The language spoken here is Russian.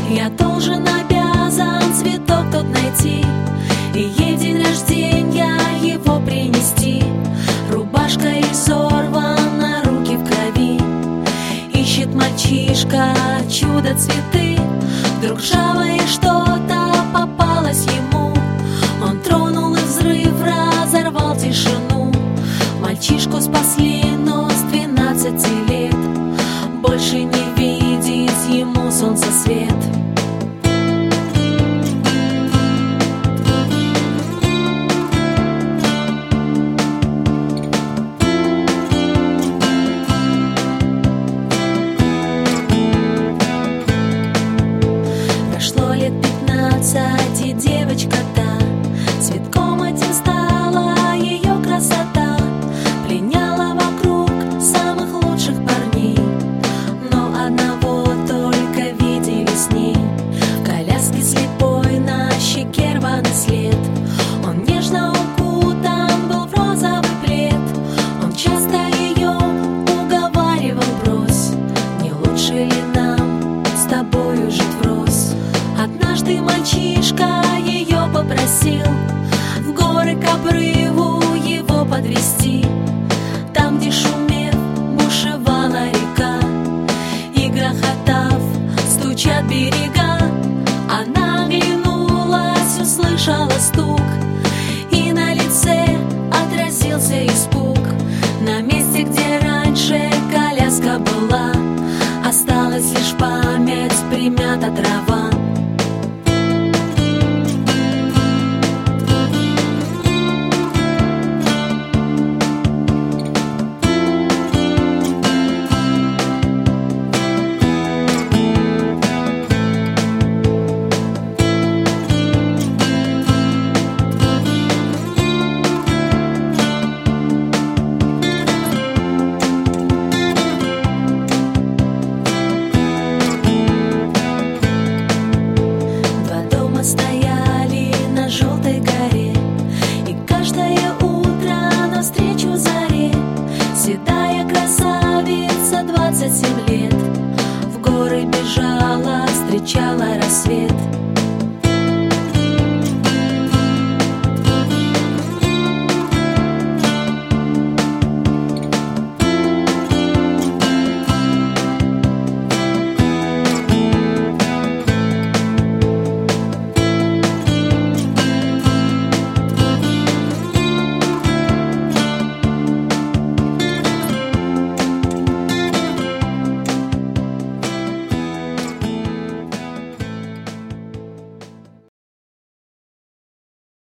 Я должен, обязан цветок тот найти, и ей в день рождения его принести. Рубашка изорвана, руки в крови, ищет мальчишка чудо-цветы. Вдруг ржавое что-то попалось ему, он тронул, и взрыв разорвал тишину. Мальчишку спасли, но с 12 лет больше не видеть ему солнца свет. Прошло лет 15, и девочка та цветком этим стала, ее красота пленяла вокруг самых лучших парней, но одного только видели с ней. В коляске слепой, на щеке рваный след, он нежно укутан был в розовый плед. Он часто ее уговаривал: брось, не лучше ли нам с тобою жить врозь? Однажды мальчишка ее попросил в горы к обрыву его подвести, там, где шумев бушевала река, и грохотав стучат берега. Она оглянулась, услышала стук, и на лице отразился испуг. На месте, где раньше коляска была, осталась лишь память, примята трава. Стояли на желтой горе, и каждое утро навстречу заре седая красавица 27 лет в горы бежала, встречала рассвет.